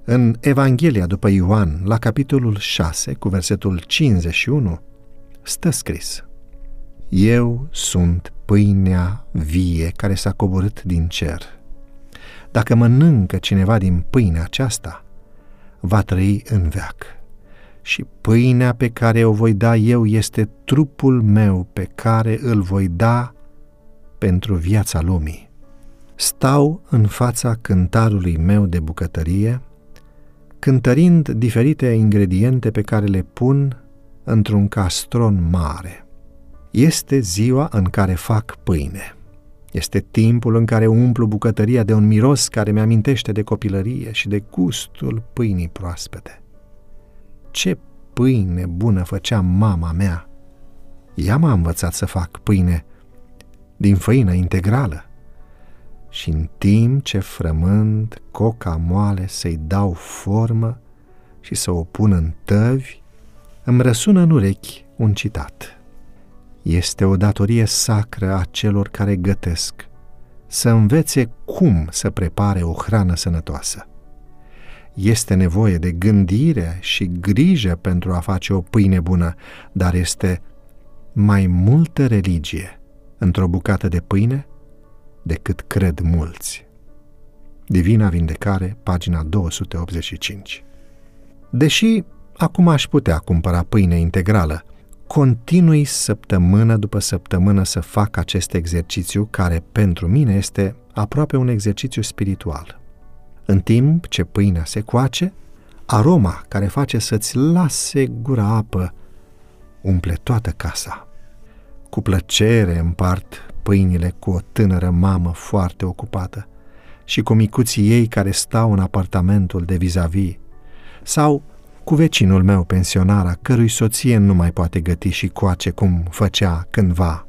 În Evanghelia după Ioan, la capitolul 6, cu versetul 51, stă scris: Eu sunt pâinea vie care s-a coborât din cer. Dacă mănâncă cineva din pâinea aceasta, va trăi în veac. Și pâinea pe care o voi da eu este trupul meu pe care îl voi da pentru viața lumii. Stau în fața cântarului meu de bucătărie, cântărind diferite ingrediente pe care le pun într-un castron mare. Este ziua în care fac pâine. Este timpul în care umplu bucătăria de un miros care mi-amintește de copilărie și de gustul pâinii proaspete. Ce pâine bună făcea mama mea! Ea m-a învățat să fac pâine din făină integrală și în timp ce frământ coca moale să-i dau formă și să o pun în tăvi, îmi răsună în urechi un citat. Este o datorie sacră a celor care gătesc să învețe cum să prepare o hrană sănătoasă. Este nevoie de gândire și grijă pentru a face o pâine bună, dar este mai multă religie într-o bucată de pâine decât cred mulți. Divina Vindecare, pagina 285. Deși acum aș putea cumpăra pâine integrală, continui săptămână după săptămână să fac acest exercițiu care pentru mine este aproape un exercițiu spiritual. În timp ce pâinea se coace, aroma care face să-ți lase gura apă umple toată casa. Cu plăcere împart pâinile cu o tânără mamă foarte ocupată și cu micuții ei care stau în apartamentul de vis-a-vis, sau cu vecinul meu pensionar, a cărui soție nu mai poate găti și coace cum făcea cândva.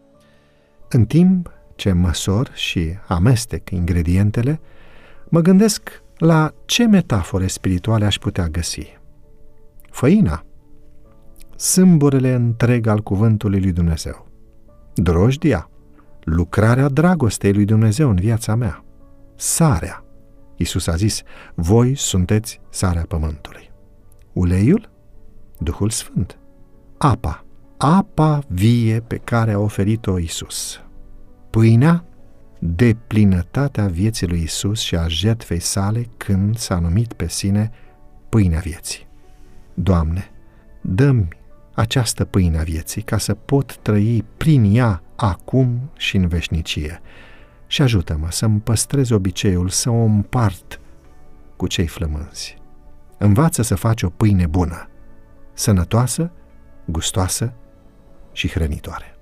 În timp ce măsor și amestec ingredientele, mă gândesc la ce metafore spirituale aș putea găsi. Făina, sâmburele întreg al cuvântului lui Dumnezeu. Drojdia, lucrarea dragostei lui Dumnezeu în viața mea. Sarea, Iisus a zis, voi sunteți sarea pământului. Uleiul, Duhul Sfânt. Apa vie pe care a oferit-o Iisus. Pâinea, deplinătatea vieții lui Iisus și a jertfei sale când s-a numit pe sine pâinea vieții. Doamne, dă-mi această pâine a vieții ca să pot trăi prin ea acum și în veșnicie și ajută-mă să-mi păstrez obiceiul să o împart cu cei flămânzi. Învață să faci o pâine bună, sănătoasă, gustoasă și hrănitoare.